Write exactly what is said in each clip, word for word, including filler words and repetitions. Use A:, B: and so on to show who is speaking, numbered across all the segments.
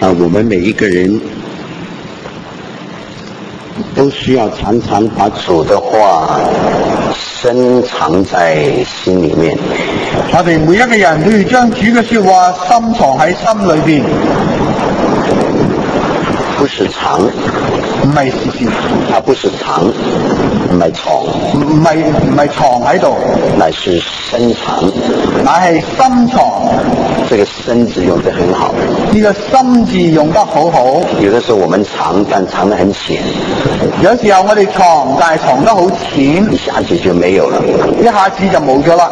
A: 啊，我们每一个人都需要常常把主的话深藏在心裏面。
B: 我哋每一個人都要將主嘅說話深藏喺心裏邊，
A: 不是藏，
B: 唔係時時，
A: 啊，不是藏，唔係藏，
B: 唔係唔係藏喺度，
A: 乃是深藏，
B: 乃係深藏。
A: 這個深字用得很好，
B: 呢個深字用得好好。
A: 有的時候我們藏，但藏得很淺，
B: 有時候我哋藏，但係藏得好淺，
A: 一下子就沒有了，
B: 一下子就冇咗啦。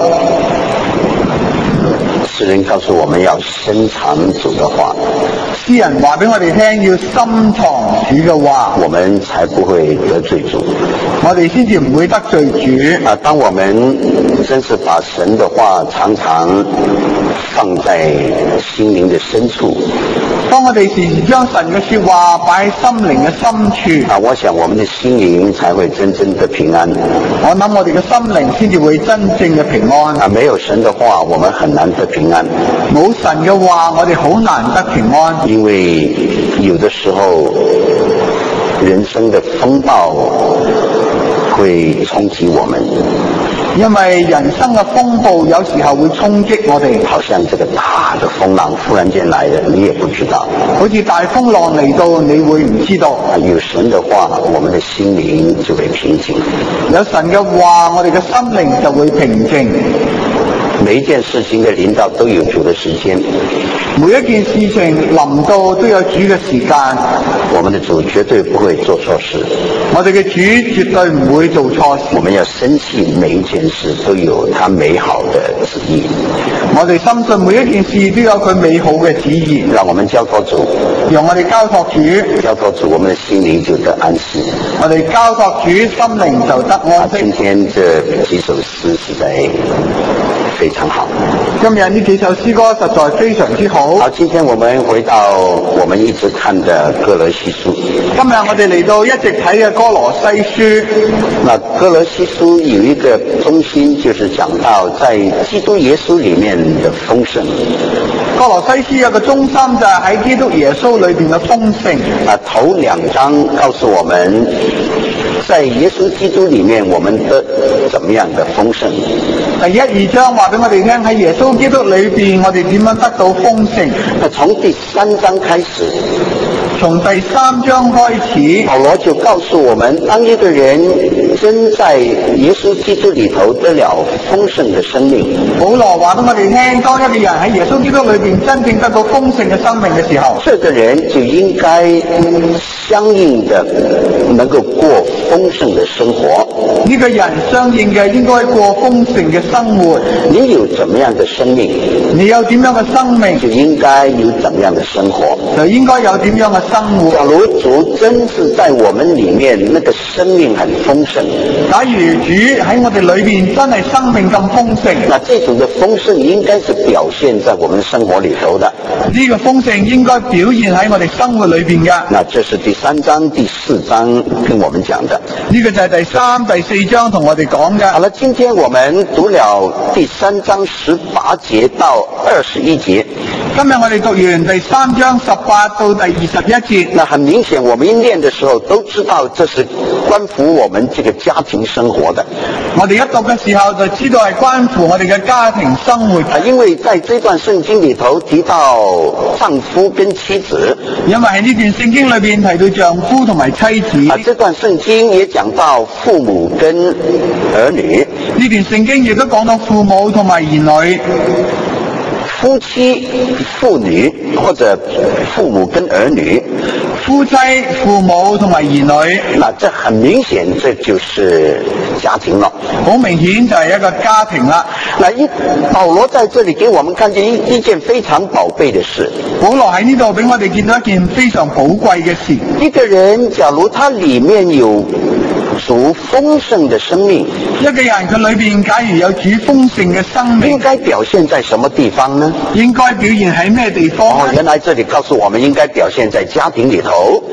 A: 詩人告訴我們要深藏主的話，
B: 詩人話俾我哋聽，要深藏主嘅話，
A: 我們才不會得罪主，
B: 我哋先至唔會得罪主。
A: 啊，當我們真是把神的話常常放在心靈的深處，
B: 當我哋時時將神嘅說話擺喺心靈嘅深處，
A: 啊，我想我們的心靈才會真正的平安。
B: 我諗我哋嘅心靈先至會真正嘅平安。
A: 啊，沒有神的話，我們很難得平安。
B: 冇神嘅話，我哋好難得平安。
A: 因為有的時候，人生的風暴會衝擊我們。
B: 因為人生嘅風暴有時候會衝擊我哋，
A: 好像這個大的風浪忽然間來了，你也不知道。
B: 好似大風浪嚟到，你會唔知道。
A: 啊，有神的話，我們的心靈就會平靜。
B: 有神嘅話，我哋嘅心靈就會平靜。
A: 每一件事情的臨到都有主的時間，
B: 每一件事情臨到都有主嘅時間。
A: 我們的主絕對不會做錯事，
B: 我哋嘅主絕對唔會做錯事。
A: 我們要深信每一件事都有他美好的旨意，
B: 我哋深信每一件事都有佢美好嘅旨意。
A: 讓我們交託主，
B: 讓我哋交託主，
A: 交託主，我們的心靈就得安息。
B: 我哋交託主，心靈就得安息。
A: 今天這幾首詩實在非常好，
B: 今日呢幾首詩歌實在非常之好。
A: 好，今天我們回到我們一直看的歌羅西書。
B: 今日我哋嚟到一直睇嘅歌羅西書。
A: 那歌羅西書有一個中心，就是講到在基督耶穌裏面的豐盛。
B: 歌羅西書有個中心就係喺基督耶穌裏邊嘅豐盛。
A: 啊，頭兩章告訴我們，在耶穌基督裏面，我們得怎麼樣的豐盛。
B: 第一二章話俾我哋聽，喺耶穌基督裏邊，我哋點樣得到豐盛。
A: 那從第三章開始，
B: 從第三章開始，
A: 保羅就告訴我們，當一個人真在耶穌基督裏頭得了豐盛的生命，
B: 保羅話俾我哋聽，當一個人喺耶穌基督裏邊真正得到豐盛嘅生命嘅時候，
A: 這個人就應該相應的能夠過豐盛的生活。
B: 呢個人相應嘅應該過豐盛嘅生活。
A: 你有怎麼樣的生命，
B: 你有點樣嘅生命，
A: 就應該有怎麼樣的生活，
B: 就應該有點樣嘅生活。
A: 假如主真是在我們裏面，那個生命很豐盛，
B: 假如主喺我哋裏邊真係生命咁豐盛，
A: 那這種的豐盛應該是表現在我們生活裏頭的。
B: 呢個豐盛應該表現喺我哋生活裏邊嘅。
A: 那這是第三章、第四章跟我們講的。
B: 呢個就係第三、第四章同我哋講嘅。
A: 好了，今天我們讀了第三章十八節到二十一節。
B: 今日我哋讀完第三章十八到第二十一節。
A: 那很明顯，我們一念的時候都知道，這是關乎我們這個家庭生活的。
B: 我哋一讀嘅時候就知道係關乎我哋嘅家庭生活。
A: 啊，因為在這段聖經裏頭提到丈夫跟妻子，
B: 因為喺呢段聖經裏邊提到丈夫同埋妻子。
A: 啊，這段聖經也講到父母跟兒女。
B: 呢段聖經亦都講到父母同埋兒女。
A: 夫妻、婦女或者父母跟兒女，
B: 夫妻、父母同埋兒女，
A: 那這很明顯，這就是家庭了。
B: 好明顯就係一個家庭啦。
A: 那一保羅在這裏給我們看見一一件非常寶貝的事。
B: 保羅喺呢度俾我哋見到一件非常寶貴嘅事。
A: 一個人假如他裏面有主豐盛的生命，
B: 一個人佢裏邊假如有主豐盛嘅生命，
A: 應該表現在什麼地方呢？
B: 應該表現喺咩地方呢？
A: 哦，原來這裏告訴我們應該表現在家庭裏頭。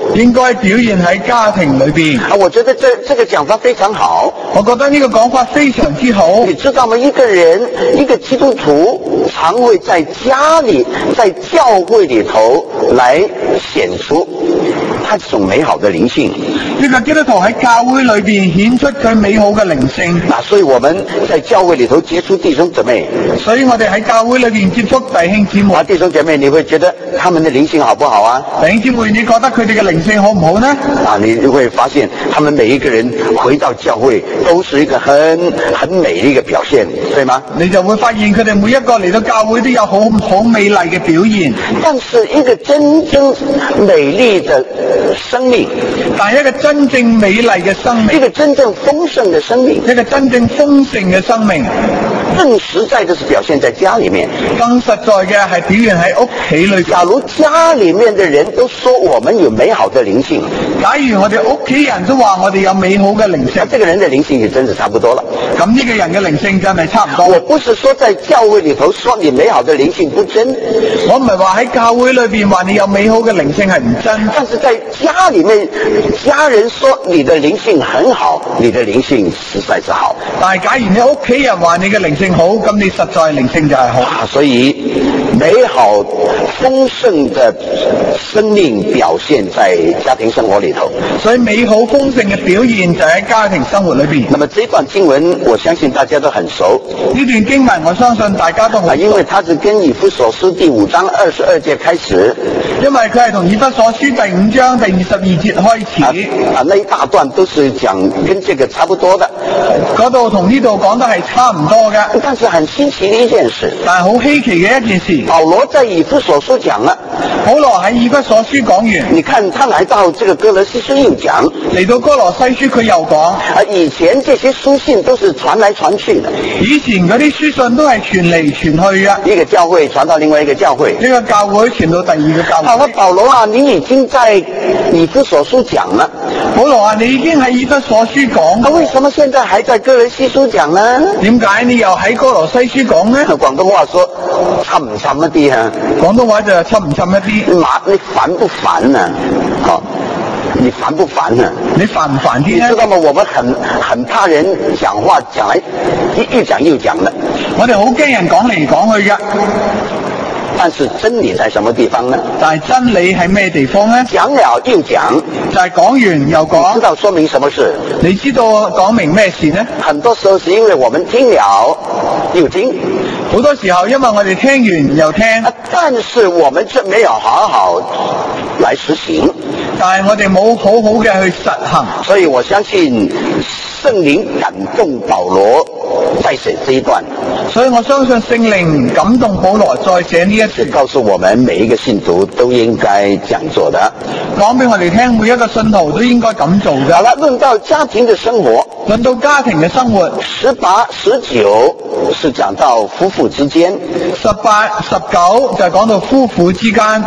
B: 應該表現喺家庭裏邊。
A: 啊，我覺得這這個講法非常好。
B: 我覺得呢個講法非常之好。
A: 你知道嗎？一個人，一個基督徒，常會在家裏、在教會裏頭來顯出他這種美好的靈性。
B: 呢個基督徒喺教會裏邊顯出佢美好嘅靈性。
A: 啊，所以我們在教會裏頭接觸弟兄姊妹。
B: 所以我哋喺教會裏邊接觸弟兄姊妹。
A: 啊，弟兄姐妹，你會覺得他們的靈性好不好啊？
B: 弟兄姊妹，你覺得佢哋嘅靈性好唔好呢？
A: 啊，你會發現他們每一個人回到教會都是一個很很美麗嘅表現，對嗎？
B: 你就會發現佢哋每一個嚟到教會都有好好美麗嘅表現。
A: 但是一個真正美麗的生命，
B: 但係一個真正美麗嘅生命，
A: 一個真正豐盛的生命，
B: 一個真正豐盛嘅生命，
A: 更實在的是表現在家裏面。
B: 更實在嘅係表現喺屋企裏。
A: 假如家裏面的人都說我們有美好的靈性，
B: 假如我哋屋企人都話我哋有美好嘅靈性，
A: 那這個人的靈性就真是差不多了。
B: 咁呢個人嘅靈性真係差唔多。
A: 我不是說在教會裏頭說你美好的靈性不真，
B: 我唔係話喺教會裏邊話你有美好嘅靈性係唔真，
A: 但是在家裏面，家人說你的靈性很好，你的靈性實在是好。
B: 但係假如你屋企人話你嘅靈性好，咁你實在靈性就係好。
A: 啊，所以美好豐盛的生命表現在家庭生活裏頭。
B: 所以美好豐盛嘅表現就喺家庭生活裏邊。
A: 那麼這段經文我相信大家都很熟，
B: 呢段經文我相信大家都好熟，
A: 啊，因為它是跟以弗所書第五章二十二節開始，
B: 因為佢係同以弗所書第五章第二十二節開始。
A: 啊，啊那一大段都是講跟這個差不多的，
B: 嗰度同呢度講得係差唔多嘅。
A: 但是很稀奇的一件事，
B: 但係好稀奇嘅一件事，
A: 保羅在以弗所書講了，
B: 保羅喺以弗所書講完，
A: 你看他來到這個哥羅西書又講，
B: 嚟到哥羅西書佢又講，
A: 啊，以前這些書信都是傳來傳去的，
B: 以前嗰啲書信都係傳嚟傳去嘅，
A: 一個教會傳到另外一個教會，
B: 呢個教會傳到第二個教會。
A: 好了，保羅啊，你已經在以弗所書講了，
B: 保羅啊，你已經喺以弗所書講，
A: 那為什麼現在還在哥羅西書講呢？
B: 點解你又喺哥羅西書講呢？
A: 廣東話說沉唔沉一啲啊？
B: 廣東話就係沉唔沉一啲。
A: 麻，你煩不煩啊？好，你煩不煩啊？
B: 你煩唔煩啲
A: 你知道嗎？我們很很怕人講話講來越講又講的。
B: 我哋好驚人講嚟講去嘅。
A: 但是真理在什麼地方呢？
B: 但係真理喺咩地方呢？
A: 講了又講，
B: 就係講完又講。
A: 知道說明什麼事？
B: 你知道講明咩事呢？
A: 很多時候是因為我們聽了又聽，
B: 好多時候因為我哋聽完又聽，
A: 但是我們卻沒有好好來實行。
B: 但係我哋冇好好嘅去實行。
A: 所以我相信聖靈感動保羅再寫這一段，
B: 所以我相信聖靈感動保羅再寫呢一段，
A: 告訴我們每一個信徒都應該這樣做的，
B: 講俾我哋聽，每一個信徒都應該咁做嘅。
A: 好了，論到家庭的生活，
B: 論到家庭嘅生活，
A: 十八、十九是講到夫婦之間，
B: 十八、十九就係講到夫婦之間。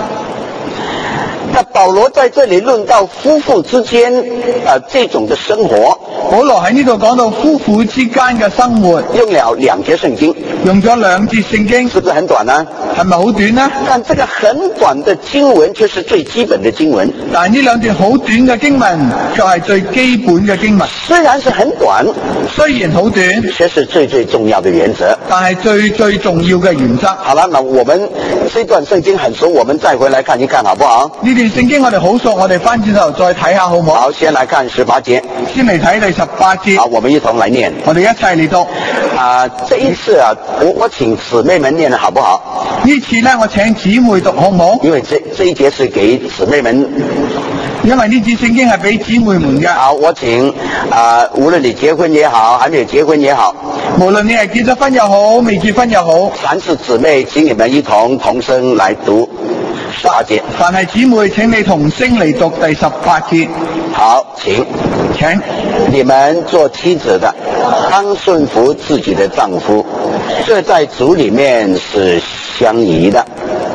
A: 那保羅在這裏論到夫婦之間，呃，這種的生活，
B: 保羅喺呢度講到夫婦之間嘅生活，
A: 用了兩節聖經，
B: 用咗兩節聖經，
A: 是不是很短呢？
B: 係咪好短呢？
A: 但這個很短的經文卻是最基本的經文。
B: 但係呢兩段好短嘅經文，就係最基本嘅經文。
A: 雖然是很短，
B: 雖然好短，
A: 卻是最最重要的原則。
B: 但係最最重要嘅原則。
A: 好了，那我們這段聖經很熟，我們再回來看一看，好不好？
B: 呢段聖經我哋好熟，我哋翻轉頭再睇下好唔好？
A: 好，先來看十八節。
B: 先嚟睇第十八節。
A: 好，我們一同來念。
B: 我哋一齊嚟讀。
A: 啊、呃，這一次啊，我我請姊妹們念，好不好？
B: 呢次呢，我請姊妹讀好唔好？
A: 因為這這一節是給姊妹們，
B: 因為呢節聖經係俾姊妹們嘅。
A: 好，我請啊、呃，無論你結婚也好，還沒有結婚也好，
B: 無論你係結咗婚又好，未結婚又好，
A: 凡是姊妹，請你們一同同聲來讀十八節。
B: 凡係姊妹，請你同聲嚟讀第十八節。
A: 好，請，
B: 請
A: 你們做妻子的，當順服自己的丈夫，這在主裏面是相宜的。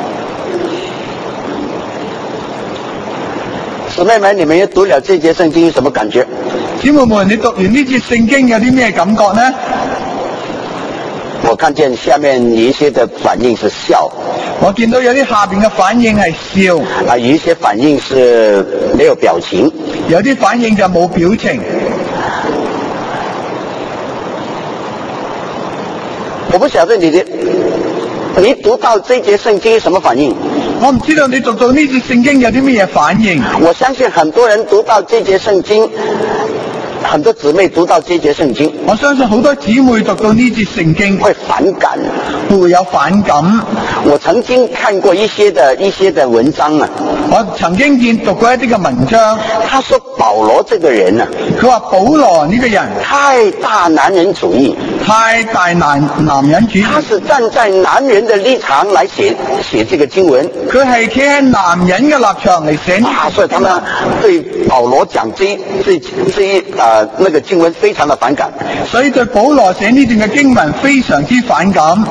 A: 姊妹們，你們也讀了這節聖經，有什麼感覺？
B: 姊妹們，你讀完呢節聖經有啲咩感覺呢？
A: 我看見下面一些的反應是笑。
B: 我見到有啲下邊嘅反應係笑，
A: 啊，有一些反應是沒有表情，
B: 有啲反應就冇表情。
A: 我不曉得你的，你讀到這節聖經什麼反應？
B: 我唔知道你讀到呢節聖經有啲乜嘢反應。
A: 我相信很多人讀到這節聖經，很多姊妹讀到這節聖經，
B: 我相信好多姊妹讀到呢節聖經
A: 會反感，
B: 會有反感。
A: 我曾經看過一些的一些的文章啊，
B: 我曾經見讀過一啲嘅文章，
A: 他說保羅這個人啊，
B: 佢話保羅呢個人
A: 太大男人主義，
B: 太大男男人主義，
A: 他是站在男人的立場來寫寫這個經文，
B: 佢係企喺男人嘅立場嚟寫。
A: 啊，所以他們對保羅講這這這一啊、呃、那個經文非常的反感，
B: 所以對保羅寫呢段嘅經文非常之反感。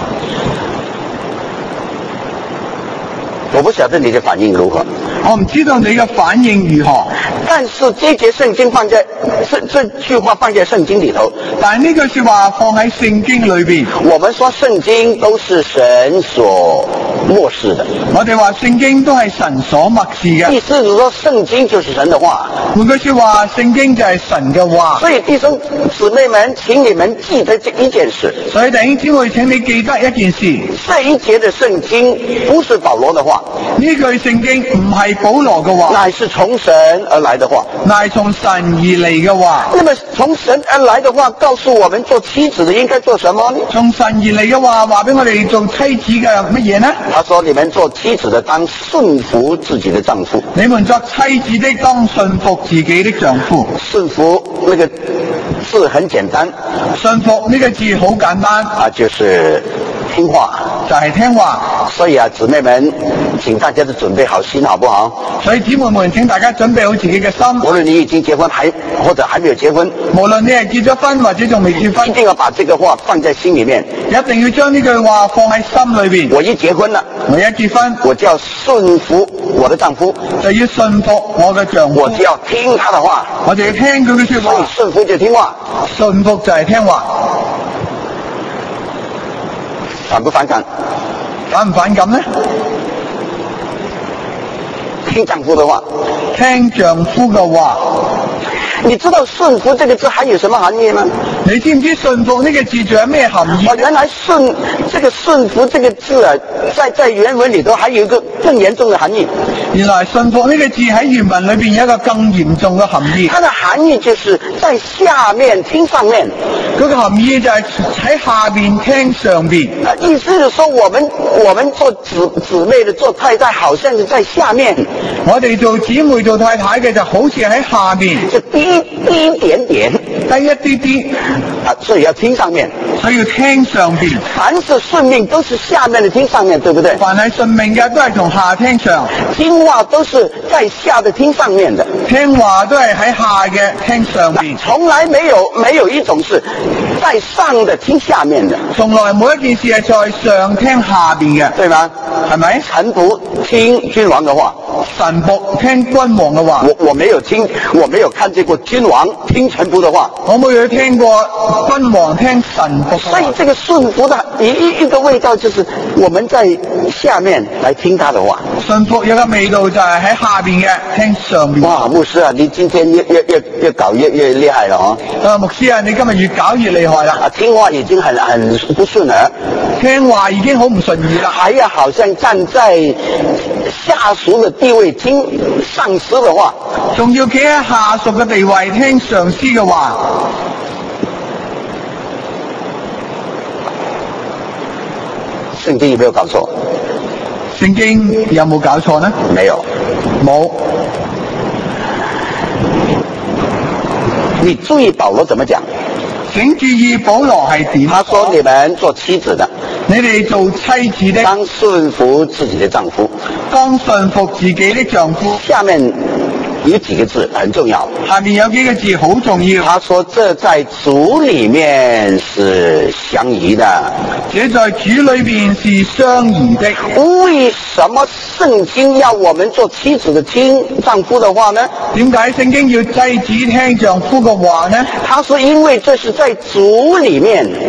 A: 我不曉得你的反應如何，
B: 我唔知道你嘅反應如何，
A: 但是這節聖經放在這這句話放在聖經裏頭，
B: 但係呢句說話放喺聖經裏邊。
A: 我們說聖經都是神所默示的，
B: 我哋話聖經都係神所默示嘅，
A: 意思是說聖經就是神的話。
B: 換句說話，聖經就係神嘅話。
A: 所以弟兄姊妹們，請你們記得這一件事，
B: 所以弟兄姊妹，請你記得一件事，
A: 這一節的聖經不是保羅的話，
B: 呢句聖經唔係保羅嘅話，
A: 乃是從神而來的話，
B: 乃係從神而嚟嘅話。
A: 那麼從神而來的話告訴我們做妻子的應該做什麼呢？
B: 從神而嚟嘅話話俾我哋做妻子嘅乜嘢呢？
A: 他說你們做妻子的當順服自己的丈夫，
B: 你們作妻子的當順服自己的丈夫。
A: 順服那個字很簡單，
B: 順服呢個字好簡單
A: 啊，就是聽話，
B: 就係聽話。
A: 所以啊，姊妹們，請大家都準備好心，好不好？
B: 所以姊妹們，請大家準備好自己嘅心。
A: 無論你已經結婚還或者還沒有結婚，
B: 無論你係結咗婚或者仲未結婚，
A: 一定要把這個話放在心裏面，
B: 一定要將呢句話放喺心裏邊。
A: 我一結婚了，
B: 我一結婚，
A: 我就要順服我的丈夫，
B: 就要順服我嘅丈夫，
A: 我就要聽他的話，
B: 我就要聽佢嘅說話。
A: 順服就聽話，
B: 順服就係聽話。
A: 反不反感？
B: 反唔反感呢？
A: 聽丈夫的話，
B: 聽丈夫嘅話。
A: 你知道順服這個字還有什麼含義嗎？
B: 你知唔知順服呢個字仲有咩含義？
A: 哦，原來順這個順服這個字啊，在在原文裏頭還有一個更嚴重的含義。
B: 原來順服呢個字喺原文裏邊有一個更嚴重嘅含義。
A: 它的含義就是在下面聽上面，
B: 嗰個含義就係喺下邊聽上邊。
A: 啊，意思是說我們我們做姊姊妹的做太太，好像是在下面，
B: 我哋做姊妹做太太嘅就好似喺下邊，
A: 就低低一點點，
B: 低一啲啲，
A: 啊，所以要聽上面，
B: 所以要聽上邊。
A: 凡是順命都是下面的聽上面，對不對？
B: 凡係順命嘅都係從下聽上，
A: 聽話都是在下的聽上面的，
B: 聽話都係喺下嘅聽上邊，
A: 從來沒有沒有一種是在上的聽下面的，
B: 從來冇一件事係在上聽下邊嘅，
A: 對嗎？
B: 係咪？
A: 臣僕聽君王的話，
B: 臣僕聽君王嘅話。
A: 我我沒有聽，我沒有看見過君王聽臣僕的話，
B: 我冇有聽過君王聽臣僕嘅話。
A: 所以這個順服的一一一個味道，就是我們在下面來聽他的話。
B: 順服有個味道就係喺下邊嘅聽上邊。
A: 哇，牧師啊，你今天越越越越搞越越厲害了哦！
B: 啊，牧師啊，你今日越搞越厲害啦！
A: 啊，聽話已經很很不順耳，
B: 聽話已經好唔順耳啦，
A: 還要好像站在下屬的地位聽上司的話，
B: 仲要企喺下屬嘅地位聽上司嘅話。
A: 聖經有沒有搞錯？
B: 聖經有冇搞錯呢？
A: 沒有，
B: 冇。
A: 你注意保羅怎麼講？
B: 請注意保羅係點？
A: 他說你們做妻子的，
B: 你哋做妻子的，
A: 當順服自己的丈夫，
B: 當順服自己的丈夫。
A: 下面有幾個字很重要，
B: 下面有幾個字好重要。
A: 他說這在主裏面是相宜的，
B: 這在主裏邊是相宜的。
A: 為什麼聖經要我們做妻子的聽丈夫的話呢？
B: 點解聖經要妻子聽丈夫嘅話呢？
A: 他說因為這是在主裏面，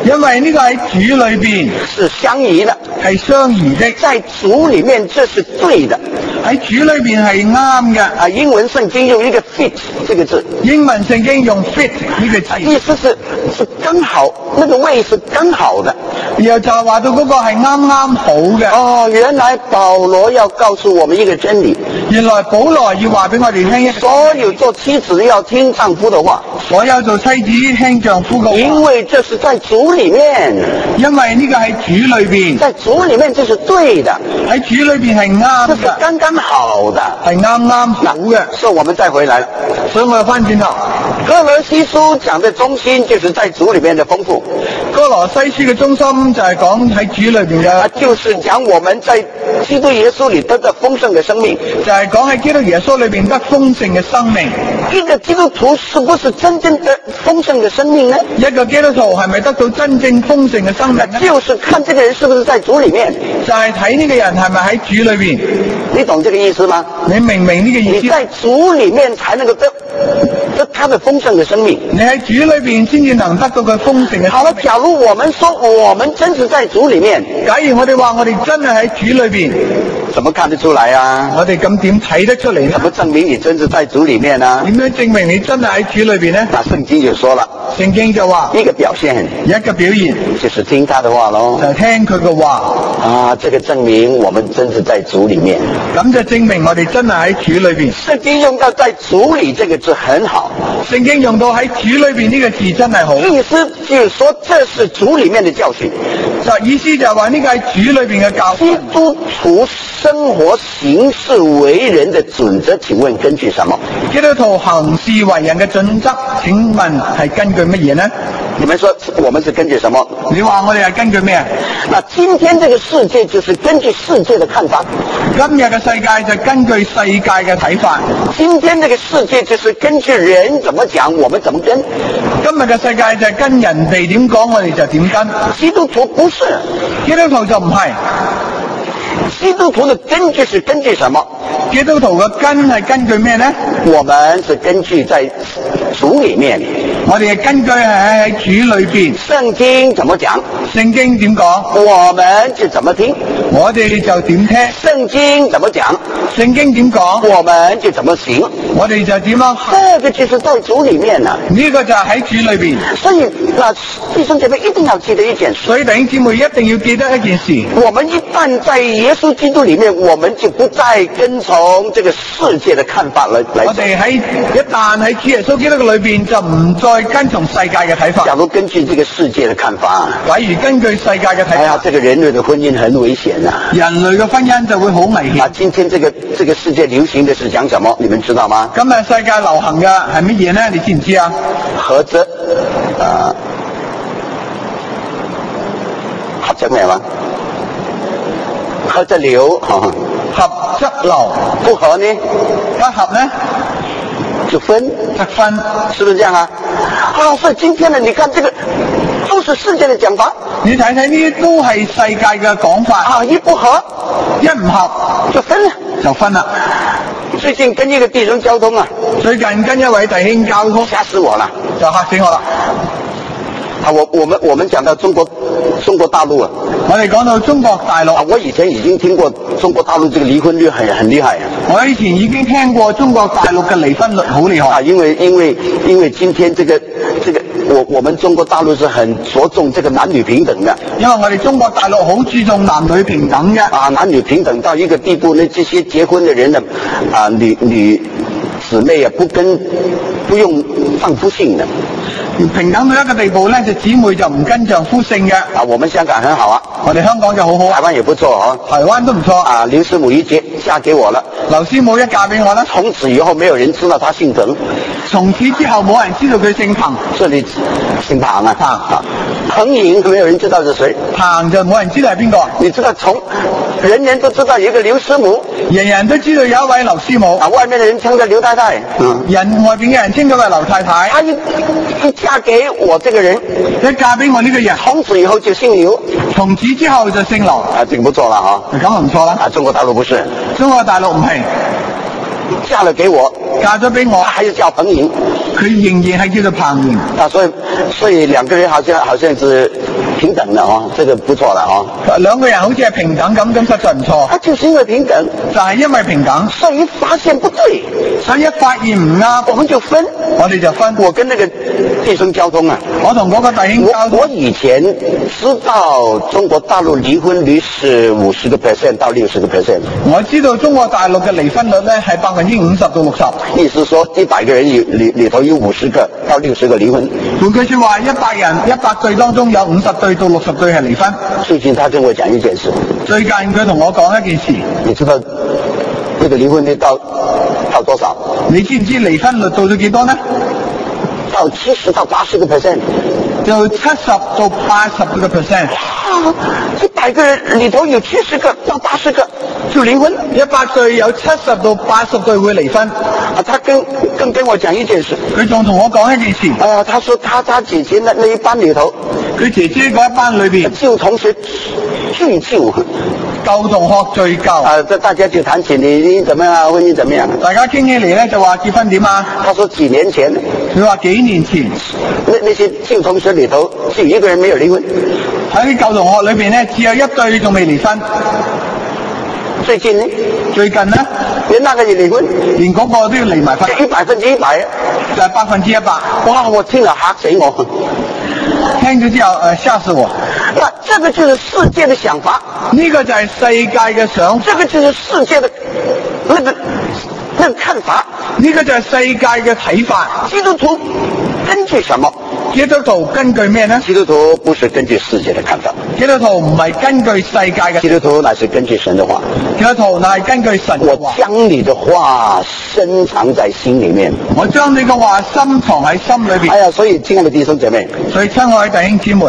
B: 因為呢個喺主裏邊
A: 是相宜的，
B: 係相宜的，
A: 在主裡面這是對的。
B: 喺主裏邊係啱嘅。
A: 啊，英文聖經用一個 fit 這個字，
B: 英文聖經用 fit 呢個字，
A: 意思是是剛好，那個位是剛好的。
B: 然後就係話到嗰個係啱啱好嘅。
A: 哦，原來保羅要告訴我們一個真理，
B: 原來保羅要話俾我哋聽一個，
A: 所有做妻子要聽丈夫的話，
B: 所有做妻子聽丈夫嘅話，
A: 因為這是在主裡面，
B: 因為呢個喺主裏邊，
A: 在主裡面這是對的，
B: 喺主裏邊係啱
A: 這是
B: 嘅，
A: 剛剛好的。
B: 係啱啱好嘅。
A: 所以我們再回來了，
B: 所以我又翻轉頭，
A: 歌羅西書講的中心就是在主裡面的豐富，
B: 歌羅西書嘅中心就係講喺主裏邊
A: 啊
B: 嘅，
A: 就是講我們在基督耶穌裡得到豐盛的生命。
B: 就係講喺基督耶穌裏邊得豐盛嘅生命。
A: 一個基督徒是不是真正的豐盛的生命呢？
B: 一個基督徒係咪得到真正豐盛嘅生命呢？
A: 就是看這個人是不是在主裡面，
B: 就係睇呢個人係咪喺主裏邊。
A: 你懂這個意思嗎？
B: 你明唔明呢個意思？
A: 你在主裡面才能夠得得他的豐盛的生命。
B: 你喺主裏邊先至能得到佢豐盛嘅
A: 好了，
B: 生命。
A: 假如我們說我們真是在主裡面，
B: 假如我哋話我哋真係喺主裏邊，
A: 怎麼看得出來啊？
B: 我哋咁點睇得出嚟呢？
A: 怎麼證明你真是在主裡面呢？
B: 點樣證明你真係喺主裏邊呢？
A: 那聖經就說了，
B: 聖經就話
A: 一個表現
B: 一個表現
A: 就是聽他的話咯。
B: 就係聽佢嘅話，
A: 啊，這個證明我們真是在主裡面。
B: 咁就證明我哋真係喺主裏邊。
A: 聖經用到在主裡這個字很好，
B: 聖經用到喺主裏邊呢個字真係好，
A: 意思就是說這是主裡面的教訓。
B: 就意思就係話呢個係主裏邊嘅教
A: 基
B: 訓。
A: 督徒生活行事為人的準則，請問根據什麼？
B: 基督徒行事為人嘅準則，請問係根據乜嘢呢？
A: 你們說我們是根據什麼？
B: 你話我哋係根據咩啊？
A: 那今天這個世界就是根據世界的看法，
B: 今日嘅世界就根據世界嘅睇法，
A: 今天這個世界就是根據人怎麼講，我們怎麼跟。
B: 今日嘅世界就係跟人哋點講，我哋就點跟。
A: 基督徒不是，
B: 基督徒就唔係，
A: 基督徒的根據是根據什麼？
B: 基督徒嘅根係根據咩呢？
A: 我們是根據在主裡面，
B: 我哋嘅根據係喺主裏邊。
A: 聖經怎麼講，
B: 聖經點講，
A: 我們就怎麼聽；
B: 我哋就點聽。
A: 聖經怎麼講，
B: 聖經點講，
A: 我們就怎麼行。
B: 我哋就點樣行。
A: 這個就是在主裡面啦。
B: 呢個就係喺主裏邊。
A: 所以，那弟兄姐妹一定要記得一件事：
B: 所以弟兄姊妹一定要記得一件事，
A: 我們一旦在耶穌基督裡面，我們就不再跟從這個世界的看法來來
B: 我哋喺一旦喺主耶穌基督嘅裏邊，就唔再跟從世界嘅睇法。
A: 假如根據這個世界的看法，
B: 假如根據世界嘅睇
A: 哎呀，
B: 法，
A: 這個人類的婚姻很危險啊！
B: 人類嘅婚姻就會好危險。
A: 啊，今天這個這個世界流行的是講什麼？你們知道嗎？
B: 今日世界流行嘅係乜嘢呢？你知唔知啊？
A: 合則，啊，合則咩話？合則流，
B: 合則流，
A: 不合呢
B: 不合呢
A: 就分，
B: 則分，
A: 是不是這樣啊？啊，所以今天呢，你看這個都是世界的講法
B: 你睇睇呢啲都係世界嘅講法，
A: 啊，一不合
B: 一唔合
A: 就分了。
B: 就分啦。
A: 最近跟一個弟兄交通啊，
B: 最近跟一位弟兄交通，
A: 嚇死我了。
B: 就嚇死我啦。
A: 啊，我我們我們講到中國中國大陸啊，
B: 我哋講到中國大陸，
A: 啊，我以前已經聽過中國大陸這個離婚率很很厲害啊。
B: 我以前已經聽過中國大陸嘅離婚率好厲害。
A: 啊，因為因為因為今天這個這個我我們中國大陸是很着重這個男女平等的。
B: 因為我哋中國大陸好注重男女平等嘅。
A: 啊，男女平等到一個地步呢，這些結婚的人呢，啊女女姊妹啊，不跟不用丈夫姓的。
B: 平等到一個地步咧，就姊妹就唔跟丈夫姓嘅。
A: 啊，我們香港很好啊，
B: 我哋香港就好好，
A: 台灣也不錯哦。
B: 台灣都唔錯。
A: 啊，劉師母一結嫁給我了，
B: 劉師母一嫁俾我啦，
A: 從此以後沒有人知道她姓彭，
B: 從此之後冇人知道佢姓彭。
A: 這裏姓彭啊，
B: 彭
A: 啊，彭穎沒有人知道是誰，
B: 彭就冇人知道係邊個。
A: 你知道從人人都知道有一個劉師母，
B: 人人都知道有一位劉師母，
A: 啊，外面的人稱佢劉太太，嗯，
B: 人外邊嘅人稱佢為劉太太。
A: 她一一嫁給我這個人，
B: 一嫁俾我呢個人，
A: 從此以後就姓劉，
B: 從此之後就姓劉。
A: 啊，這個不錯了哈，
B: 咁就唔錯啦。
A: 啊，中國大陸不是，
B: 中國大陸唔係，
A: 嫁了給我，
B: 嫁咗俾我
A: 她，還是叫彭穎，
B: 佢仍然係叫做彭瑩。
A: 啊，所以所以兩個人好像好像是平等的哦，這個不錯了哦。
B: 兩個人好似係平等咁，咁實在唔錯。
A: 啊，就是因為平等，
B: 就係因為平等，
A: 所以一發現不對，
B: 所以一發現唔啱，
A: 我們就分，
B: 我哋就分。
A: 我跟那個弟兄交通啊，
B: 我同嗰個弟兄交通。
A: 我我以前知道中國大陸離婚率是五十個 percent 到六十個 percent。
B: 我知道中國大陸嘅離婚率咧係百分之五十到六十。
A: 意思說一百個人有裏裏頭有五十個到六十個離婚。
B: 換句說話，一百人一百對當中有五十對到六十對係離婚。
A: 最近他跟我講一件事。
B: 最近佢同我講一件事。
A: 你知道這個離婚率到到多少？
B: 你知唔知離婚率到咗幾多呢？
A: 到七十到八十個 percent。
B: 就七十到八十個 percent。
A: 啊，一百個人裏頭有七十個到八十個就離婚。
B: 一百對有七十到八十對會離婚。
A: 啊，他跟跟跟我講一件事。
B: 佢仲同我講一件事。
A: 哎呀，他說他他姐姐那那一班裏頭，
B: 佢姐姐嗰一班裏邊
A: 舊同學聚舊。
B: 舊同學聚舊。
A: 啊，這大家就談起你你怎麼樣啊，婚姻怎麼樣？
B: 大家傾起嚟咧就話結婚點啊？
A: 他說幾年前。
B: 佢話幾年前，
A: 那那些舊同學裏頭，只有一個人沒有離婚。
B: 喺舊同學裏邊咧，只有一對仲未離婚。
A: 最近呢？
B: 最近呢？
A: 連那個也離婚，
B: 連嗰個都要離埋婚。
A: 一百分之一百，
B: 就係百分之一百。
A: 哇！我聽了嚇死我。
B: 聽咗之後，誒、呃、嚇死我。
A: 那這個就是世界的想法。
B: 呢個就係世界嘅想法。
A: 這個就是世界的那個那個看法。
B: 呢個就係世界嘅睇法。
A: 基督徒根據什麼？
B: 基督徒根據咩呢？
A: 基督徒不是根據世界的看法。
B: 基督徒唔係根據世界嘅。
A: 基督徒乃是根據神的話。
B: 基督徒乃係根據神嘅話。
A: 我將你的話深藏在心裏面。
B: 我將你嘅話深藏喺心裏邊。
A: 哎呀，所以親愛的弟兄姐妹，
B: 所以親愛的弟兄姊妹，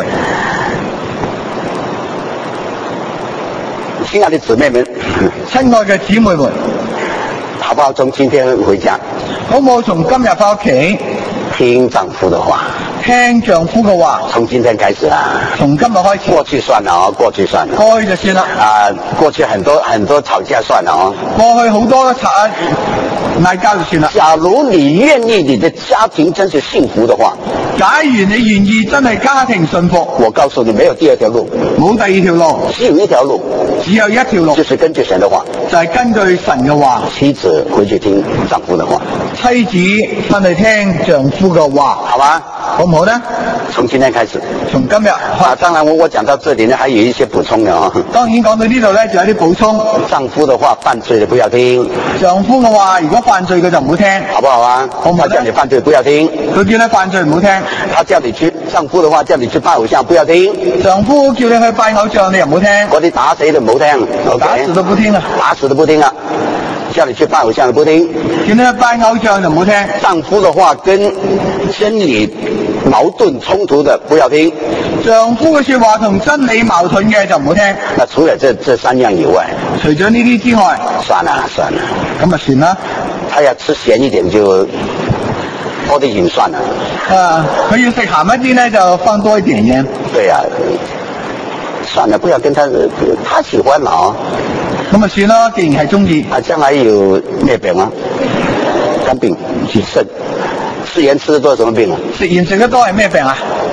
A: 親愛的姊妹們，
B: 親愛嘅姊妹們，
A: 好不好？從今天回家，
B: 好唔好？從今日翻屋企
A: 聽丈夫的話。
B: 聽丈夫嘅話，
A: 從今天開始啊，
B: 從今日開始，
A: 過去算了哦，過去算了，
B: 過去就算啦。
A: 啊，過去很多很多吵架算了哦，
B: 過去好多吵嗌交就算啦。
A: 假如你願意，你的家庭真是幸福的話，
B: 假如你願意真係家庭幸福，
A: 我告訴你，沒有第二條路，
B: 冇第二條路，
A: 只有一條路，
B: 只有一條路，
A: 就是根據神的話，
B: 就係根據神嘅話。
A: 妻子回去聽丈夫的話，
B: 妻子翻去聽丈夫嘅話，
A: 好吧？
B: 好唔好呢？
A: 從今天開始，
B: 從今日
A: 啊，當然我我講到這裡呢，還有一些補充的啊。
B: 當然講到呢度呢，就有啲補充。
A: 丈夫的話犯罪的不要聽。
B: 丈夫嘅話，如果犯罪嘅就唔好聽，
A: 好不好啊？
B: 好唔好？
A: 他叫你犯罪不要聽。
B: 佢叫你犯罪唔好聽。
A: 他叫你去，丈夫的話叫你去拜偶像不要聽。
B: 丈夫叫你去拜偶像，你又唔好聽。
A: 嗰啲打死都唔好聽。
B: Okay? 打死都不聽啊！
A: 打死都不聽啊！叫你去拜偶像都不聽。
B: 叫你去拜偶像就唔好聽。
A: 丈夫的話跟真理矛盾衝突的不要聽。
B: 丈夫嘅說話同真理矛盾嘅就唔好聽。
A: 那除了這這三樣以外，
B: 除咗呢啲之外，
A: 算了算了，
B: 咁啊算啦。
A: 他要吃鹹一點就多啲鹽算了。
B: 啊，佢要食鹹一啲呢，就放多一點鹽。
A: 對呀、啊，算了，不要跟他，他喜歡啦。
B: 咁啊算啦，既然係中意。
A: 啊，將來有咩病啊？肝病、腎。吃鹽吃得多什麼病啊？
B: 食鹽食得多係咩病啊？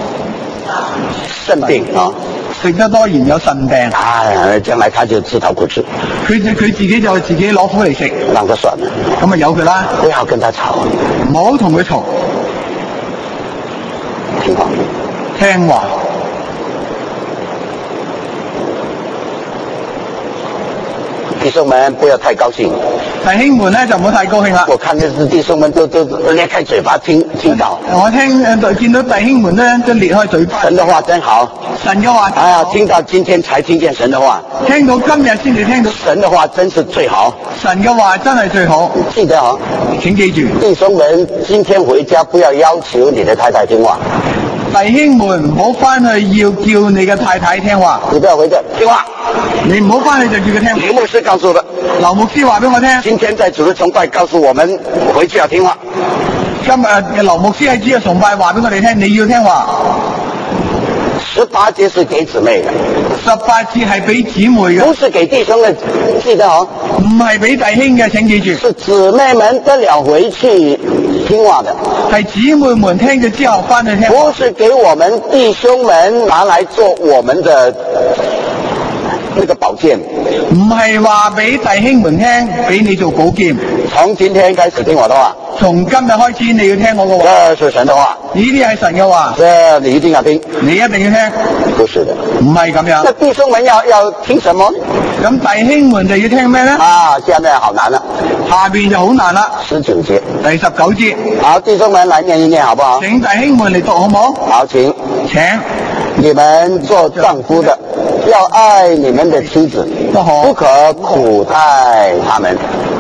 A: 腎病啊！
B: 食得多鹽有腎病。
A: 啊，將來他就自討苦吃。
B: 佢佢自己就自己攞苦嚟食。
A: 讓他算了。
B: 咁啊由佢啦。
A: 不要跟他吵。
B: 唔好同佢嘈。
A: 聽話。
B: 聽話。
A: 弟兄們不要太高興。
B: 弟兄們咧就唔好太高興啦。
A: 我看啲弟兄們都都裂開嘴巴聽聽到。
B: 我聽誒見到弟兄們咧都裂開嘴巴。
A: 神的話真好。
B: 神嘅話。
A: 哎呀，聽到今天才聽見神的話。
B: 聽到今日先至聽到。
A: 神的話真是最好。
B: 神嘅話真係最好。
A: 記得啊，
B: 請記住。
A: 弟兄們今天回家不要要求你的太太聽話。
B: 弟兄們唔好翻去要叫你嘅太太聽話。
A: 你不要回家聽話。
B: 你唔好翻去就叫佢聽話。
A: 劉牧師告訴我。
B: 劉牧師話俾我聽。
A: 今天在主日崇拜告訴我們回去要聽話。
B: 今日劉牧師喺主日崇拜話俾我哋聽，你要聽話。
A: 十八節是給姊妹的。
B: 十八節係俾姊妹嘅，
A: 不是給弟兄的，記得哦，
B: 唔係俾弟兄嘅，請記住，
A: 是姊妹們得了回去聽話的，
B: 係姊妹們聽咗之後翻去聽。
A: 不是給我們弟兄們拿來做我們的那個寶劍，
B: 唔係話俾弟兄們聽，俾你做寶劍。
A: 從今天開始聽我的話，
B: 從今日開始你要聽我嘅話，
A: 這是神的話，
B: 呢啲係神嘅話，
A: 這你一定要聽，
B: 你一定要聽，
A: 不是的，
B: 唔係咁樣。
A: 那弟兄們要要聽什麼？
B: 咁弟兄們就要聽咩咧？
A: 啊，下面好難了，
B: 下邊就好難啦。
A: 十九節，
B: 第十九節，
A: 好，弟兄們來念一念好不好？
B: 請弟兄們嚟讀好唔好？
A: 好，請。
B: 請
A: 你們做丈夫的要愛你們的妻子，不可苦待他們。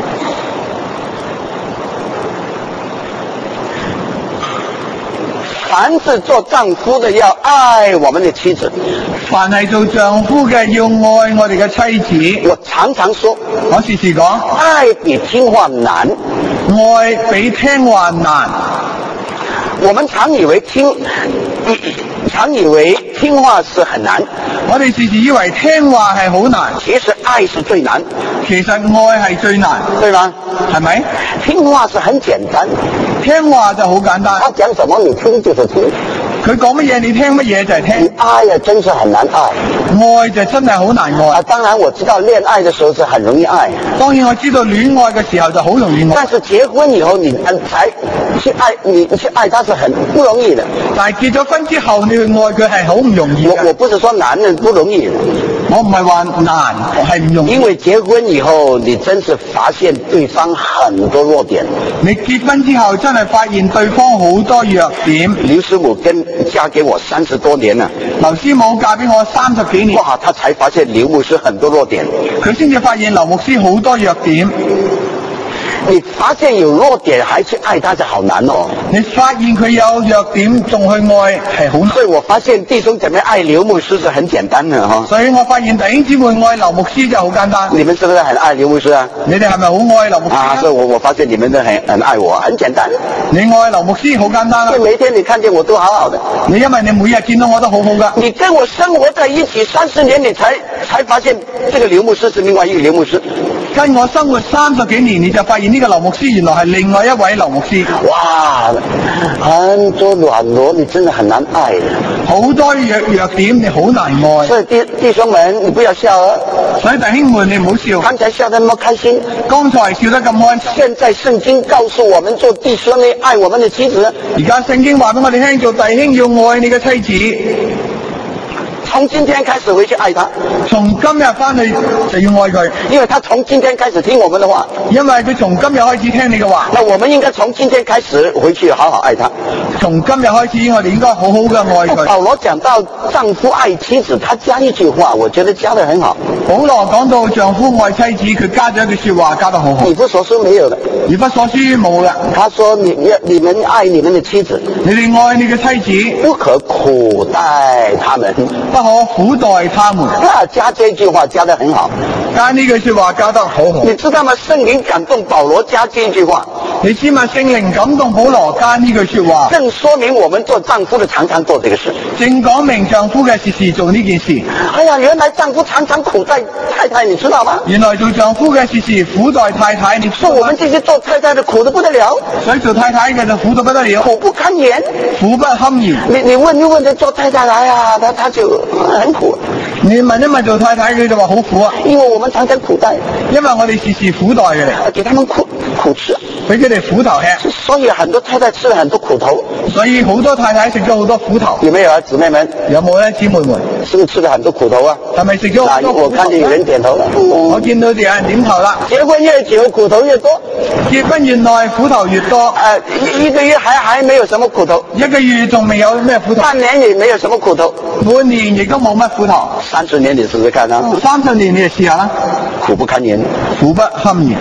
A: 凡是做丈夫的要愛我們的妻子，
B: 凡係做丈夫嘅要愛我哋嘅妻子。
A: 我常常說，
B: 我時時講，
A: 愛比聽話難，
B: 愛比聽話難。
A: 我們常以為聽，常以為聽話是很難，
B: 我哋時時以為聽話係好難，
A: 其實愛是最難，
B: 其實愛係最難，
A: 對嗎？
B: 係咪？
A: 聽話是很簡單，
B: 聽話就好簡單，
A: 他講什麼你聽就是聽，
B: 佢講乜嘢你聽乜嘢就係聽。
A: 你愛啊，真是很難愛，
B: 愛就真係好難愛。
A: 啊，當然我知道戀愛的時候是很容易愛，
B: 當然我知道戀愛嘅時候就好容易愛，
A: 但是結婚以後你才去愛你去愛他是很不容易的。
B: 但係結咗婚之後你去愛佢係好唔容易嘅。
A: 我我不是說男人不容易，
B: 我唔係話難，係唔容易。
A: 因為結婚以後你真是發現對方很多弱點。
B: 你結婚之後真係發現對方好多弱點。
A: 劉師母跟嫁給我三十多年了，
B: 劉師母嫁俾我三十幾年，
A: 哇，她才發現劉牧師很多弱點，
B: 佢先至發現劉牧師好多弱點。
A: 你發現有弱點還去愛他就好難哦。
B: 你發現佢有弱點仲去愛係好難。
A: 所以我發現弟兄姐妹愛劉牧師是很簡單的哈。
B: 所以我發現弟兄姊妹愛劉牧師就好簡單。
A: 你們是不是很愛劉牧師啊？
B: 你哋係咪好愛劉牧師啊？
A: 啊，所以我我發現你們都很很愛我，很簡單。
B: 你愛劉牧師好簡單啊。
A: 所以每天你看見我都好好的。
B: 你因為你每日見到我都好好噶。
A: 你跟我生活在一起三十年，你才才發現這個劉牧師是另外一個劉牧師。
B: 跟我生活三十幾年，你就發現呢個劉牧師原來係另外一位劉牧師。
A: 哇，很多軟弱，你真的很難愛的。
B: 好多弱弱點，你好難愛。
A: 所以弟弟兄們，你不要笑啊！
B: 所以弟兄們，你唔好笑。
A: 剛才笑得那麼開心，
B: 剛才笑得咁開心。
A: 現在聖經告訴我們，做弟兄呢，愛我們的妻子。
B: 而家聖經話俾我哋聽，做弟兄要愛你嘅妻子。
A: 從今天開始回去愛他，
B: 從今日翻去就要愛佢，
A: 因為他從今天開始聽我們的話，
B: 因為佢從今日開始聽你嘅話。
A: 那我們應該從今天開始回去好好愛他。
B: 從今日開始，我哋應該好好嘅愛佢。
A: 保羅講到丈夫愛妻子，他加一句話，我覺得加得很好。
B: 保羅講到丈夫愛妻子，佢加咗一句說話，加得好好。
A: 以弗所書沒有的，
B: 以弗所書冇嘅。
A: 他說你你你們愛你們的妻子，
B: 你哋愛你嘅妻子，
A: 不可苦待他們，
B: 不可苦待他們。
A: 那加這句話加得很好，
B: 加呢句說話加得好好。
A: 你知道嗎？聖靈感動保羅加這句話，
B: 你知嘛？聖靈感動保羅加呢句說話，
A: 正說明我們做丈夫的常常做這個事，
B: 正講明丈夫嘅時時做呢件事。
A: 哎呀，原來丈夫常常苦待太太，你知道嗎？
B: 原來做丈夫嘅時時苦待太太，你
A: 說我們這些做太太的苦得不得了，
B: 所以做太太嘅就苦到不得了，
A: 苦不堪言，
B: 苦不堪言。
A: 你你問一問這做太太來啊，他他就很苦。
B: 你問一問做太太，佢就話好苦啊，
A: 因為我們常常苦待，
B: 因為我哋時時苦待佢哋，
A: 給他們苦苦吃，
B: 俾佢哋苦頭吃，
A: 所以很多太太吃了很多苦頭，
B: 所以好多太太食咗好多苦頭。
A: 有沒有啊，姊妹們？
B: 有冇咧，姊妹們？
A: 是不是吃了很多苦頭啊？
B: 係咪食咗好多苦頭？
A: 我看見有人點頭了，
B: 我見到有人點頭啦。
A: 結婚越久苦頭越多，
B: 結婚越耐苦頭越多。
A: 呃，一一個月還還沒有什麼苦頭，
B: 一個月仲未有咩苦頭，
A: 半年也沒有什麼苦頭，
B: 半年亦都冇乜苦頭，
A: 三十年你試試看啊！
B: 三十年你就試下啦，
A: 苦不堪言，
B: 苦不堪言。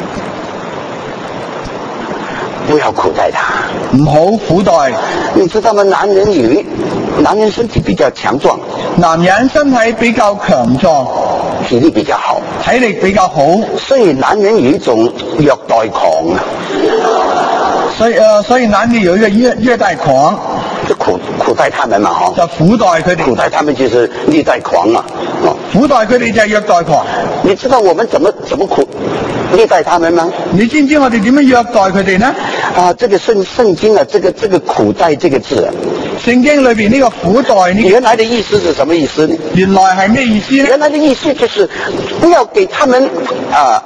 A: 不要苦待他，
B: 唔好苦待。
A: 你知道嗎？男人女，男人身體比較強壯，
B: 男人身體比較強壯，
A: 體力比較好，
B: 體力比較好，
A: 所以男人有一種虐待狂啊。
B: 所以呃，所以男人有一個虐虐待狂。
A: 就苦苦待他們嘛，嗬，
B: 就苦待佢哋。
A: 苦待他們就是虐待狂嘛，哦，
B: 苦待佢哋就係虐待狂。
A: 你知道我們怎麼怎麼苦虐待他們嗎？
B: 你知唔知我哋點樣虐待佢哋呢？
A: 啊，這個聖聖經啊，這個這個苦待這個字啊，
B: 聖經裏邊呢個苦待呢，
A: 原來的意思是什麼意思呢？
B: 原來係咩意思呢？
A: 原來的意思就是不要給他們啊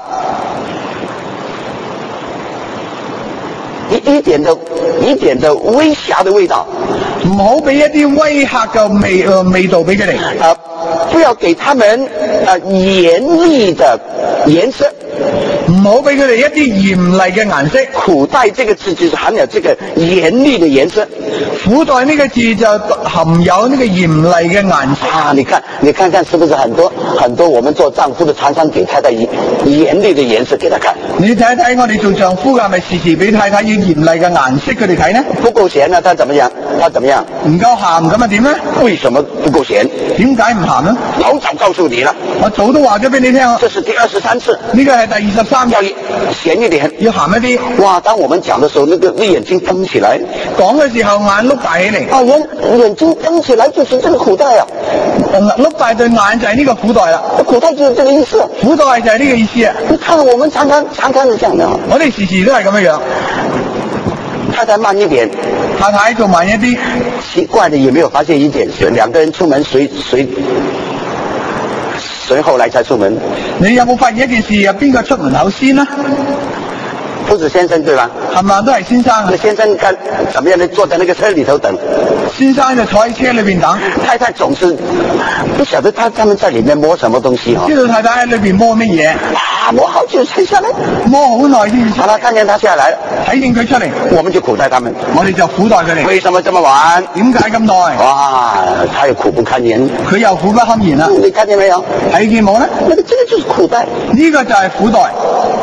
A: 一一點的一點的威脅的味道，
B: 唔好俾一啲威嚇嘅味呃味道俾佢哋。
A: 啊，不要給他們啊嚴厲的顏色。
B: 唔好俾佢哋一啲嚴厲嘅顏色。
A: 苦待這個字就是含有這個嚴厲的顏色。
B: 苦待呢個字就含有呢個嚴厲嘅顏色。
A: 啊，你看，你看看是不是很多很多我們做丈夫的常常給太太嚴嚴厲的顏色給他看。
B: 你睇睇我哋做丈夫嘅係咪時時俾太太要嚴厲嘅顏色佢哋睇呢？
A: 不夠鹹呢，他怎麼樣？他怎麼樣？
B: 唔夠鹹咁啊點呢？
A: 為什麼不夠鹹？
B: 點解唔鹹呢？
A: 老早告訴你了，
B: 我早都話咗俾你聽。
A: 這是第二十三次，
B: 呢個係第二十三次，
A: 要鹹一點，
B: 要鹹一啲。
A: 哇！當我們講的時候，那個眼睛瞪起來，
B: 講嘅時候眼碌大起嚟。
A: 啊，眼眼睛瞪起來就是這個苦待啊，
B: 碌大對眼就係呢個苦待啦。
A: 苦待就是這個意思，
B: 苦待就係呢個意思啊。
A: 你看我們常常常常是這樣的，
B: 我哋時時都係咁樣樣。
A: 太太慢一點，
B: 太太做慢一啲。
A: 奇怪的，有沒有發現一件事？兩個人出門誰誰誰後來才出門？
B: 你有冇發現一件事？有邊個出門口先呢？
A: 不是先生對吧？
B: 係咪都係先生？
A: 那先生看怎麼樣呢？坐在那個車裏頭等。
B: 先生就坐喺車裏邊等。
A: 太太總是不曉得他他們在裏面摸什麼東西哈。
B: 知道太太喺裏邊摸乜嘢？
A: 哇，摸好久才下來，
B: 摸好耐先至。
A: 好了，看見他下來，
B: 睇見佢出嚟，
A: 我們就苦待他們。
B: 我哋就苦待佢哋。
A: 為什麼這麼晚？
B: 點解咁耐？
A: 哇，他又苦不堪言。
B: 佢又苦不堪言啦。
A: 你看見沒有？
B: 睇見冇呢？
A: 那個這個就是苦待。
B: 呢個就係苦待。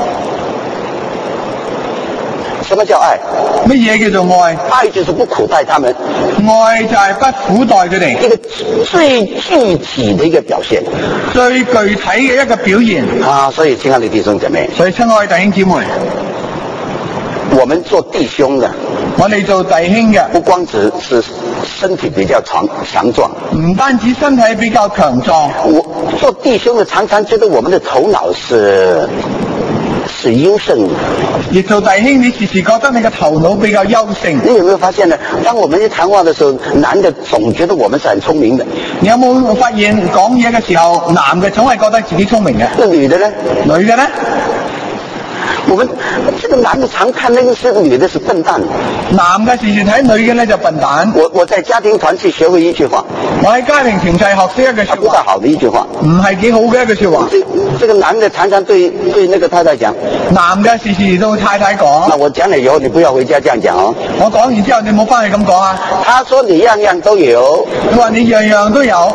A: 什麼叫愛？
B: 乜嘢叫做愛？
A: 愛就是不苦待他們，
B: 愛就係不苦待佢哋。
A: 一個最具體的一個表現，
B: 最具體嘅一個表現。
A: 啊，所以親愛的弟兄姐妹，
B: 所以親愛的弟兄姊妹，
A: 我們做弟兄的，
B: 我哋做弟兄嘅，
A: 不光只是身體比較強強壯，
B: 唔單止身體比較強壯，
A: 我做弟兄的常常覺得我們的頭腦是是優勝的。
B: 而做弟兄，你時時覺得你嘅頭腦比較優勝。
A: 你有沒有發現呢？當我們一談話的時候，男的總覺得我們是很聰明的。
B: 你有冇發現講嘢嘅時候，男嘅總係覺得自己聰明嘅？
A: 那女的呢？
B: 女嘅呢？
A: 我們這個男的常看那個是女的是笨蛋，
B: 男嘅時時睇女嘅呢就笨蛋。
A: 我我在家庭團契學會一句話，
B: 我喺家庭團契學識一句說話，
A: 不大好的一句話，
B: 唔係幾好嘅一句說話。
A: 這這個男的常常對對那個太太講，
B: 男嘅時時都太太講。
A: 那我講了以後，你不要回家這樣講哦。
B: 我講完之後，你冇翻去咁講啊。
A: 他說你樣樣都有，
B: 佢話你樣樣都有。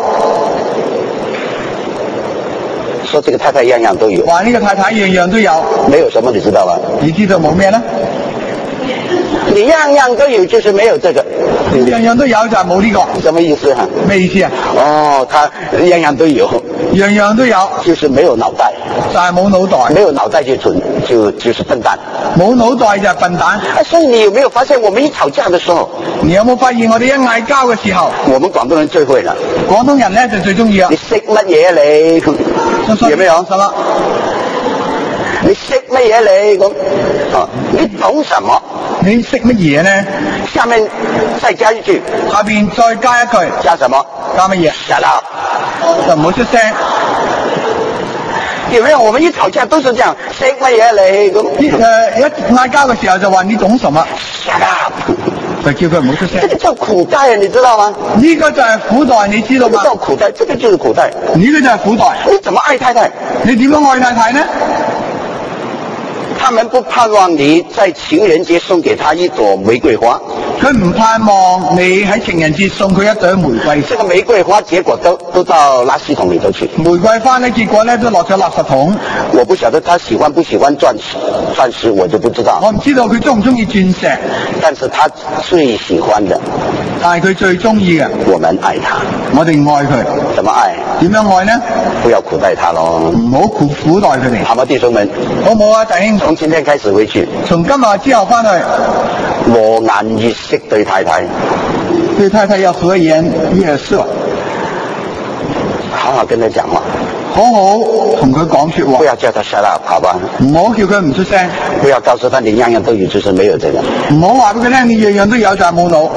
A: 說這個太太樣樣都有，
B: 話呢個太太樣樣都有，
A: 沒有什麼你知道吧？
B: 你知道冇咩呢？
A: 你樣樣都有就是沒有這個，
B: 你樣樣都有就係冇呢個，
A: 什麼意思哈？
B: 咩意思啊？
A: 哦，他樣樣都有，
B: 樣樣都有，
A: 就是沒有腦袋，
B: 就係冇腦袋，
A: 沒有腦袋就蠢，就就是笨蛋，
B: 冇腦袋就係笨蛋。
A: 啊，所以你有沒有發現，我們一吵架的時候，
B: 你有冇發現我哋一嗌交嘅時候，
A: 我們廣東人最會了，
B: 廣東人咧就最中意啊！
A: 你識乜嘢啊你？有沒有？
B: 什麼？
A: 你識乜嘢你咁？啊，你懂什麼？
B: 你識乜嘢呢？
A: 下面再加一句，
B: 下邊再加一句，
A: 加什麼？
B: 加乜嘢？
A: Shut up，
B: 就唔好出聲。
A: 有沒有？我們一吵架都是這樣，識乜嘢你咁？
B: 一誒一嗌交嘅時候就話你懂什麼
A: ？Shut up，
B: 就叫佢唔好出聲。
A: 這個叫苦待啊，你知道嗎？
B: 呢個就係苦待，你知道嗎？
A: 這個叫苦待，這個就是苦待。
B: 呢個就係苦待。
A: 你怎麼愛太太？
B: 你點樣愛太太呢？
A: 他們不盼望你在情人節送給他一朵玫瑰花，
B: 佢唔盼望你喺情人節送佢一朵玫瑰。
A: 這個玫瑰花結果都都到垃圾桶裏頭去。
B: 玫瑰花呢，結果呢都落咗垃圾桶。
A: 我不曉得他喜歡不喜歡鑽石，鑽石我就不知道。
B: 我唔知道佢中唔中意鑽石，
A: 但是他最喜歡的，
B: 但係佢最中意嘅，
A: 我們愛他，
B: 我哋愛佢。
A: 怎麼愛？
B: 點樣愛呢？
A: 不要苦待他咯，
B: 唔好苦苦待佢哋。
A: 好嗎，弟兄們？
B: 好唔好啊，弟兄？
A: 從今天開始回去，
B: 從今日之後翻去，
A: 和顏悅色對太太，
B: 对太太要和颜悦色，
A: 好好跟他講話，
B: 好好同佢講說話，
A: 不要叫他 shut up，好吧？
B: 唔好叫佢唔出聲，
A: 不要告訴他你樣樣都有，就是沒有這個。
B: 唔好話俾佢聽你樣樣都有就係冇腦。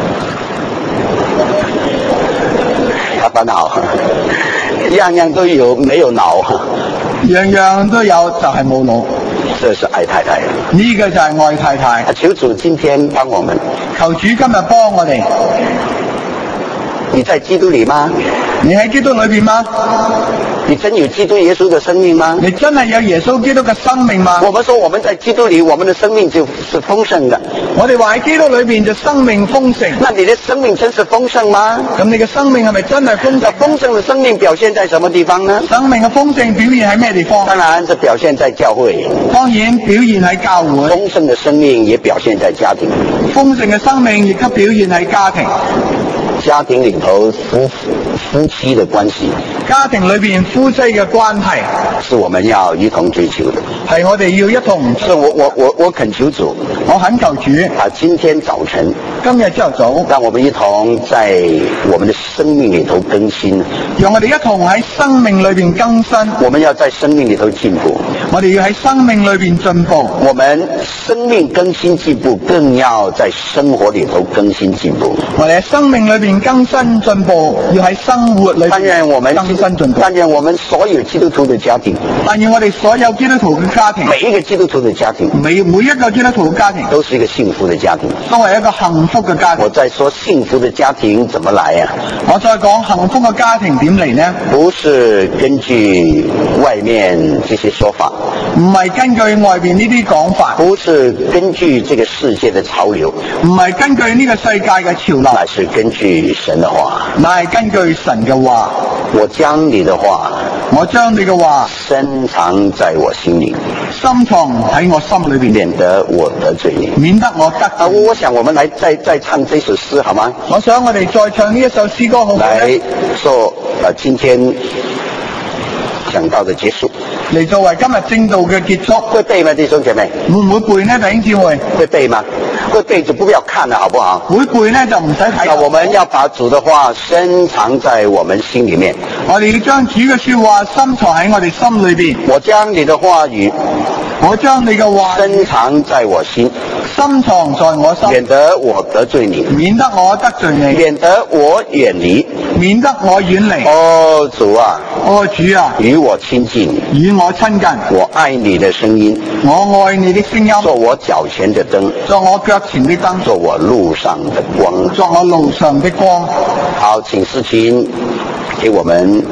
A: 他把腦樣樣都有，沒有腦，
B: 樣樣都有就係冇腦。
A: 這是愛太太。
B: 呢個就係愛太太。
A: 求主今天幫我們。
B: 求主今日幫我哋。
A: 你在基督裏嗎？
B: 你喺基督裏邊嗎？
A: 你真有基督耶穌的生命嗎？
B: 你真係有耶穌基督嘅生命嗎？
A: 我們說我們在基督裏，我們的生命就是豐盛的。
B: 我哋話喺基督裏邊就生命豐盛。
A: 那你的生命真是豐盛嗎？
B: 咁你嘅生命係咪真係豐盛？
A: 豐盛的生命表現在什麼地方呢？
B: 生命嘅豐盛表現喺咩地方？
A: 當然是表現在教會。
B: 當然表現喺教會。
A: 豐盛的生命也表現在家庭。
B: 豐盛嘅生命亦都表現喺家庭。
A: 家庭裏頭夫夫妻的關係，
B: 家庭裏邊夫妻嘅關係，
A: 是我們要一同追求的。
B: 係我哋要一同。
A: 是我我我我懇求主，
B: 我懇求主
A: 啊！今天早晨，
B: 今日朝頭早，
A: 讓我們一同在我們的生命裏頭更新。
B: 讓我哋一同喺生命裏邊更新。
A: 我們要在生命裏頭進步。
B: 我哋要喺生命裏邊進步。
A: 我們生命更新進步，更要在生活裏頭更新進步。
B: 我哋喺生命裏邊更新進步，要喺生活裏邊
A: 但願我們
B: 更新進步。
A: 但願我們所有基督徒的家庭，
B: 但願我哋所有基督徒嘅家庭，
A: 每一個基督徒的家庭，
B: 每每一個基督徒嘅家庭，
A: 都是一個幸福的家庭，
B: 都係一個幸福嘅家庭。
A: 我在說幸福的家庭怎麼來啊？
B: 我再講幸福嘅家庭點嚟呢？
A: 不是根據外面這些說法，
B: 唔係根據外邊呢啲講法，
A: 不是根據這個世界的潮流，
B: 唔係根據呢個世界嘅潮流，
A: 乃是根據神的話，
B: 乃係根據神嘅話。
A: 我將你的話，
B: 我將你嘅話
A: 深藏在我心裏，
B: 深藏喺我心裏邊，
A: 免得我得罪你，
B: 免得我得罪你。
A: 啊，我想我們來再再唱這首詩好嗎？
B: 我想我哋再唱呢一首詩歌好唔好？
A: 來做呃今天講道的結束，
B: 嚟作為今日正道嘅結束。
A: 會背嗎，弟兄姐妹？
B: 會唔會背呢？弟兄姊妹
A: 會背嗎？會背就不要看了，好不好？
B: 會背呢就唔使睇。
A: 那我們要把主的話深藏在我們心裏面。
B: 我哋要將主嘅說話深藏喺我哋心裏邊。
A: 我將你的話語，
B: 我將你嘅話
A: 深藏在我心，
B: 深藏在我心，
A: 免得我得罪你，
B: 免得我得罪你，
A: 免得我遠離，
B: 免得我遠離。
A: 哦，主啊，
B: 哦，主啊，
A: 與我親近，
B: 與我親近。
A: 我愛你的聲音，
B: 我愛你的聲音，
A: 做我腳前的燈，
B: 做我腳前的燈，
A: 做我路上的光，
B: 做我路上的光。
A: 好，請詩琴給我們。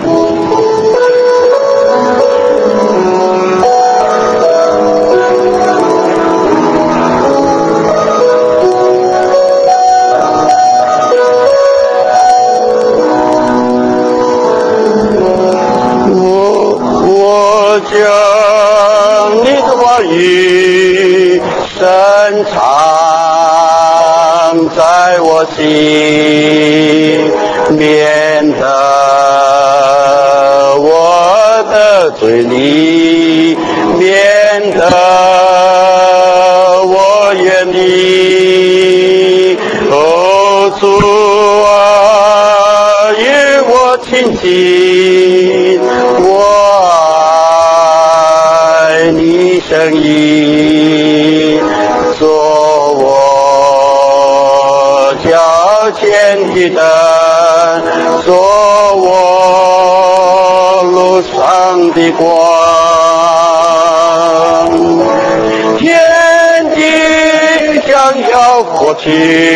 A: 將你的話語深藏在我心，免得我得罪你，免得我遠離。哦，主啊，與我親近，我你聲音，做我腳前的燈，做我路上的光。天地將要過去，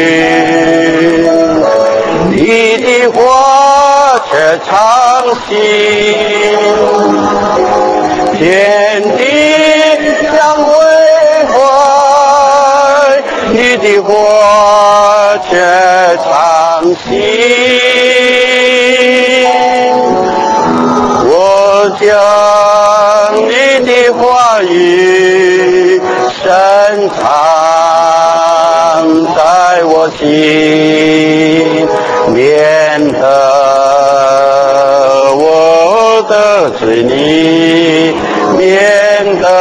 A: 你的話卻常新。天地將毀壞，你的話卻常新。我將你的話語深藏在我心，免得我得罪你，免得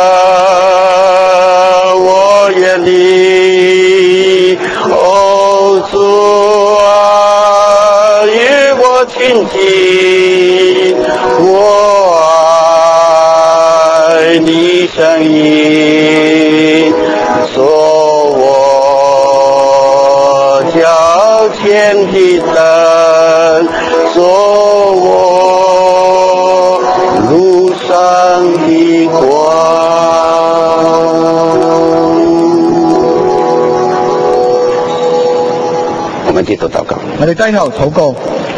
A: 我遠離。哦，主听我爱你声音，做我脚前的灯，做我路上的光。我们低头祷告。
B: 我哋低頭禱告。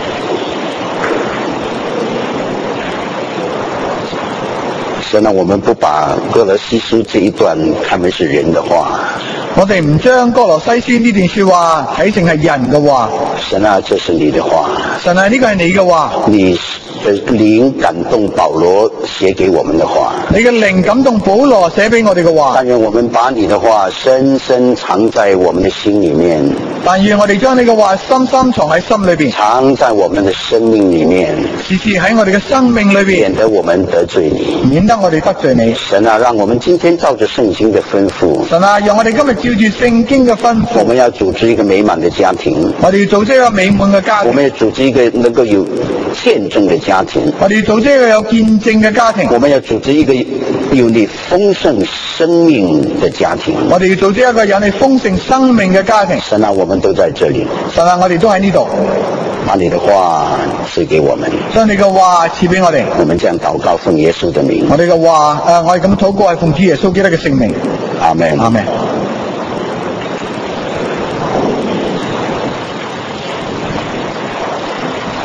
A: 神啊，我們不把歌羅西書這一段看為是人的話，
B: 我哋唔將歌羅西書呢段說話睇成係人嘅話。
A: 神啊，這是你的話。
B: 神啊，呢個係你嘅話。
A: 你的靈感動保羅寫給我們的話。
B: 你嘅靈感動保羅寫俾我哋嘅話。
A: 但願我們把你的話深深藏在我們的心裏面。
B: 但願我哋將你嘅話深深藏喺心裏邊。
A: 藏在我們的生命裏面。
B: 時時喺我哋嘅生命裏邊。
A: 免得我們得罪你。
B: 免得我哋得罪你。
A: 神啊，讓我們今天照着聖經的吩咐。
B: 神啊，讓我哋今日照住聖經嘅吩咐。
A: 我們要組織一個美滿的家庭。
B: 我哋要組織一個美滿嘅家庭。
A: 我們要組織一個能夠有見證嘅家庭。
B: 我哋要組織一個有見證嘅家庭。
A: 我們要組織一個有你豐盛生命嘅家庭。
B: 我哋要組織一個有你豐盛生命嘅家庭。
A: 神啊，我們都在這裏。
B: 神啊，我哋都喺呢度。
A: 把你的話賜給我們。
B: 將你嘅話賜俾我哋。
A: 我們這樣禱告，奉耶穌的名。
B: 我哋嘅話誒，我哋咁禱告係奉主耶穌基督嘅聖名。
A: 阿門。
B: 阿門。